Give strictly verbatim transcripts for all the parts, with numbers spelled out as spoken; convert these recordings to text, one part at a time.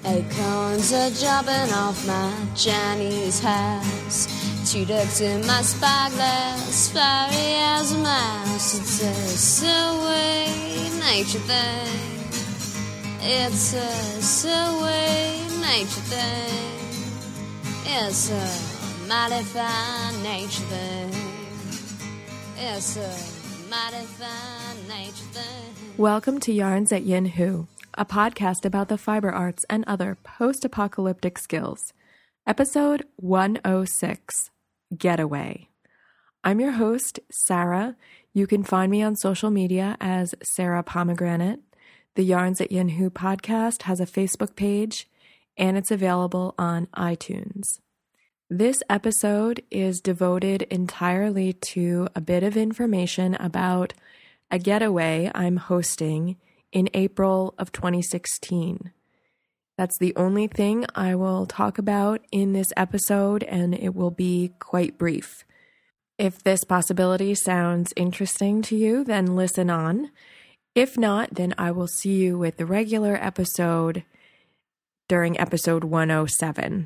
Acorns are jumping off my Chinese house. Two ducks in my spyglass, fiery as a mouse. It's a silly nature thing. It's a silly nature thing. It's a mighty fine nature thing. It's a mighty fine nature thing. Welcome to Yarns at Yin Hu, a podcast about the fiber arts and other post-apocalyptic skills. Episode one oh six, Getaway. I'm your host, Sarah. You can find me on social media as Sarah Pomegranate. The Yarns at Yin Hu podcast has a Facebook page, and it's available on iTunes. This episode is devoted entirely to a bit of information about a getaway I'm hosting in April of twenty sixteen. That's the only thing I will talk about in this episode, and it will be quite brief. If this possibility sounds interesting to you, then listen on. If not, then I will see you with the regular episode during episode one oh seven.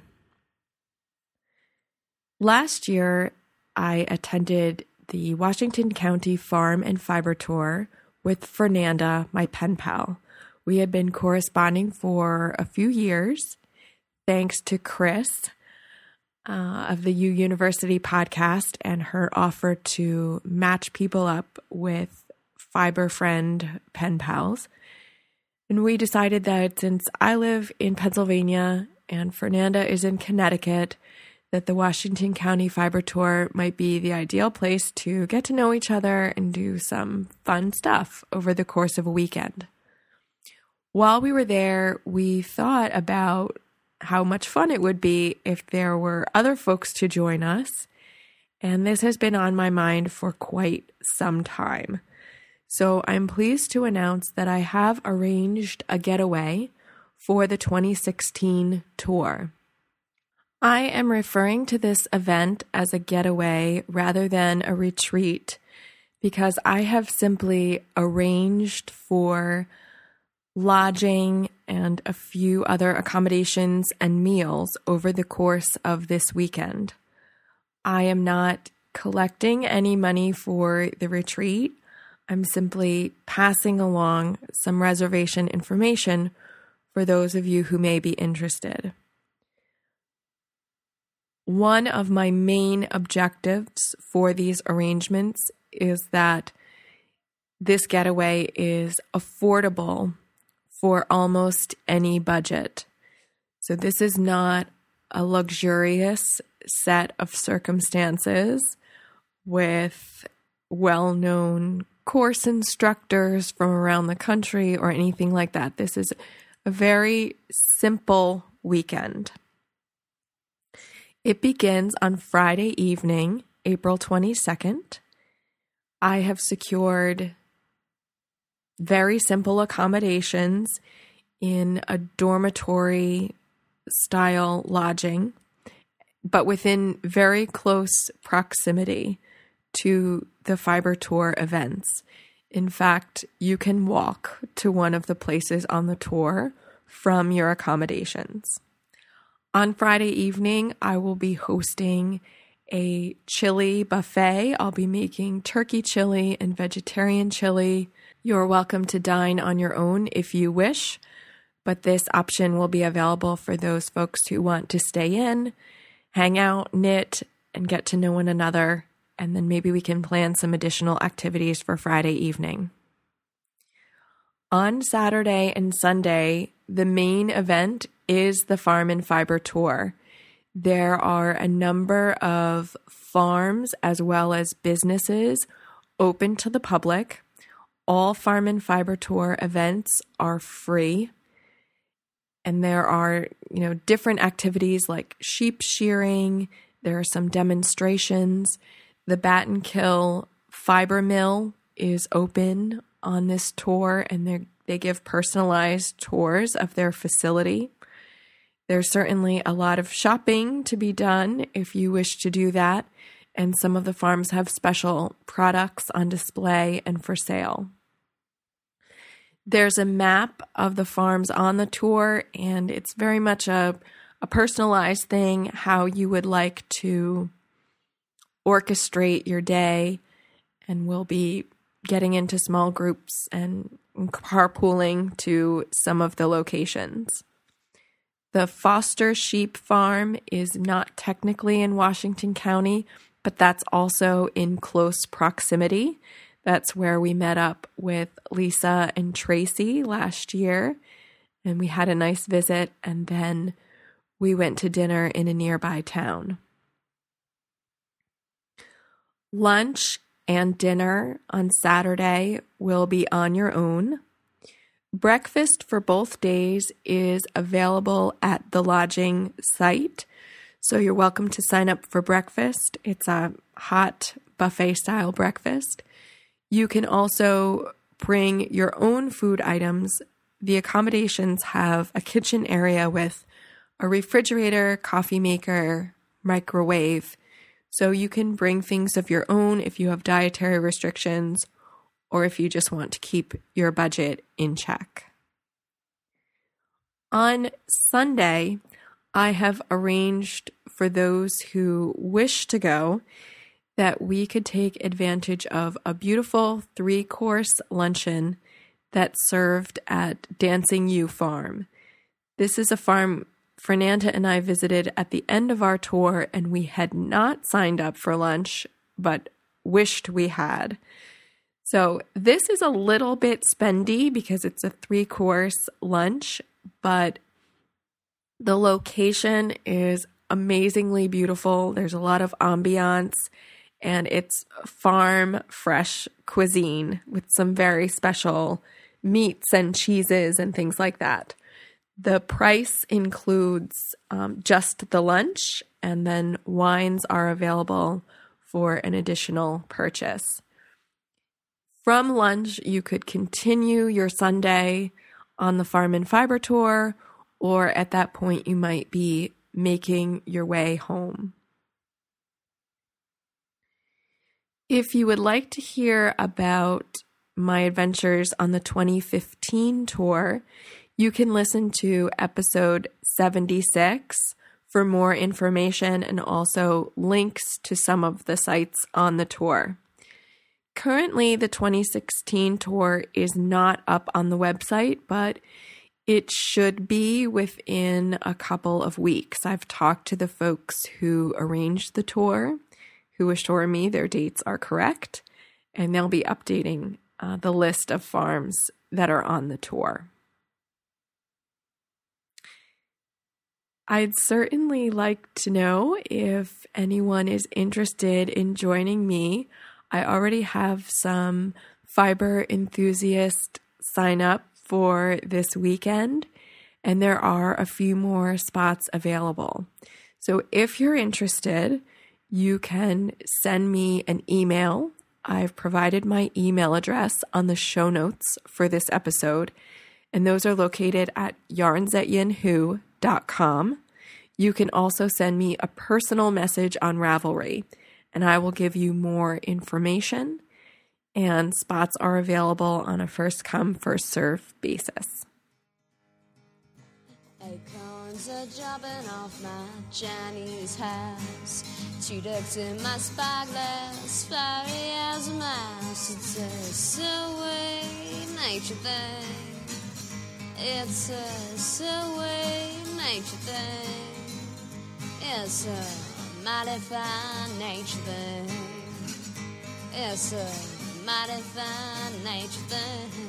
Last year, I attended the Washington County Farm and Fiber Tour with Fernanda, my pen pal. We had been corresponding for a few years, thanks to Chris uh, of the U University podcast and her offer to match people up with fiber friend pen pals. And we decided that since I live in Pennsylvania and Fernanda is in Connecticut, that the Washington County Fiber Tour might be the ideal place to get to know each other and do some fun stuff over the course of a weekend. While we were there, we thought about how much fun it would be if there were other folks to join us, and this has been on my mind for quite some time. So I'm pleased to announce that I have arranged a getaway for the twenty sixteen tour. I am referring to this event as a getaway rather than a retreat because I have simply arranged for lodging and a few other accommodations and meals over the course of this weekend. I am not collecting any money for the retreat. I'm simply passing along some reservation information for those of you who may be interested. One of my main objectives for these arrangements is that this getaway is affordable for almost any budget. So this is not a luxurious set of circumstances with well-known course instructors from around the country or anything like that. This is a very simple weekend. It begins on Friday evening, April twenty-second. I have secured very simple accommodations in a dormitory style lodging, but within very close proximity to the Fiber Tour events. In fact, you can walk to one of the places on the tour from your accommodations. On Friday evening, I will be hosting a chili buffet. I'll be making turkey chili and vegetarian chili. You're welcome to dine on your own if you wish, but this option will be available for those folks who want to stay in, hang out, knit, and get to know one another, and then maybe we can plan some additional activities for Friday evening. On Saturday and Sunday, the main event is the Farm and Fiber Tour. There are a number of farms as well as businesses open to the public. All Farm and Fiber Tour events are free. And there are, you know, different activities like sheep shearing. There are some demonstrations. The Battenkill Fiber Mill is open on this tour, and they they give personalized tours of their facility. There's certainly a lot of shopping to be done if you wish to do that, and some of the farms have special products on display and for sale. There's a map of the farms on the tour, and it's very much a, a personalized thing, how you would like to orchestrate your day. And we'll be getting into small groups and carpooling to some of the locations. The Foster Sheep Farm is not technically in Washington County, but that's also in close proximity. That's where we met up with Lisa and Tracy last year, and we had a nice visit, and then we went to dinner in a nearby town. Lunch and dinner on Saturday will be on your own. Breakfast for both days is available at the lodging site, so you're welcome to sign up for breakfast. It's a hot buffet-style breakfast. You can also bring your own food items. The accommodations have a kitchen area with a refrigerator, coffee maker, microwave, so you can bring things of your own if you have dietary restrictions or if you just want to keep your budget in check. On Sunday, I have arranged for those who wish to go that we could take advantage of a beautiful three-course luncheon that's served at Dancing U Farm. This is a farm Fernanda and I visited at the end of our tour, and we had not signed up for lunch, but wished we had. So this is a little bit spendy because it's a three-course lunch, but the location is amazingly beautiful. There's a lot of ambiance, and it's farm fresh cuisine with some very special meats and cheeses and things like that. The price includes um, just the lunch, and then wines are available for an additional purchase. From lunch, you could continue your Sunday on the Farm and Fiber tour, or at that point, you might be making your way home. If you would like to hear about my adventures on the twenty fifteen tour, you can listen to episode seventy-six for more information and also links to some of the sites on the tour. Currently, the twenty sixteen tour is not up on the website, but it should be within a couple of weeks. I've talked to the folks who arranged the tour, who assure me their dates are correct, and they'll be updating uh, the list of farms that are on the tour. I'd certainly like to know if anyone is interested in joining me. I already have some fiber enthusiast sign up for this weekend, and there are a few more spots available. So if you're interested, you can send me an email. I've provided my email address on the show notes for this episode, and those are located at yarns at yinhu dot com. You can also send me a personal message on Ravelry, and I will give you more information, and spots are available on a first-come, first-served basis. Acorns are dropping off my Chinese house. Two ducks in my spyglass, fiery as a mouse. It's a silly nature thing. It's a silly nature thing. It's a mighty fine nature thing. It's a mighty fine nature thing.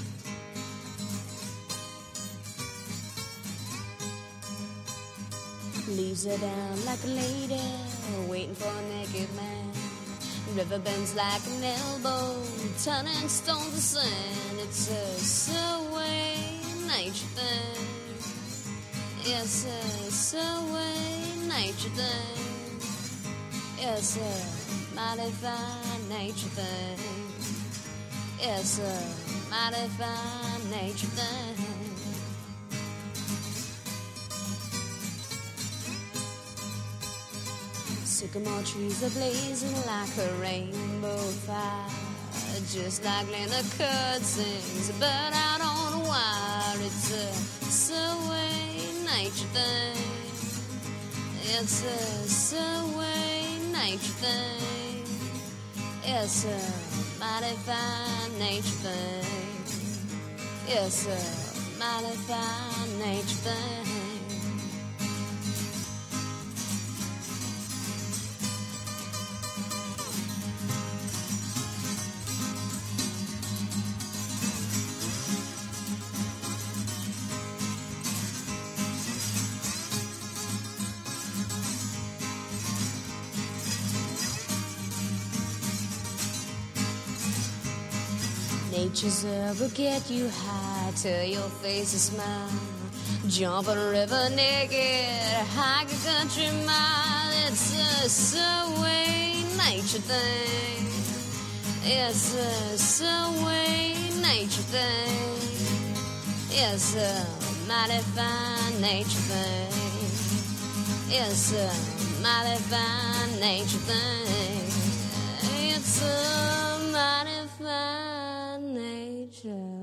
Leaves her down like a lady, waiting for a naked man. River bends like an elbow, turning stone to sand. It's a silly nature thing. It's a silly nature thing. It's a mighty fine nature thing. It's a mighty fine nature thing. Sycamore trees are blazing like a rainbow fire. just like Linda Curd sings, a bird out on a wire. It's a subway nature thing. It's a subway nature thing. It's a mighty fine nature thing. It's a mighty fine nature thing. Nature's will get you high till your face a smile. Jump a river naked, hike a country mile. It's a subway nature thing. It's a subway nature thing. It's a mighty fine nature thing. It's a mighty fine nature thing. It's a mighty fine nature.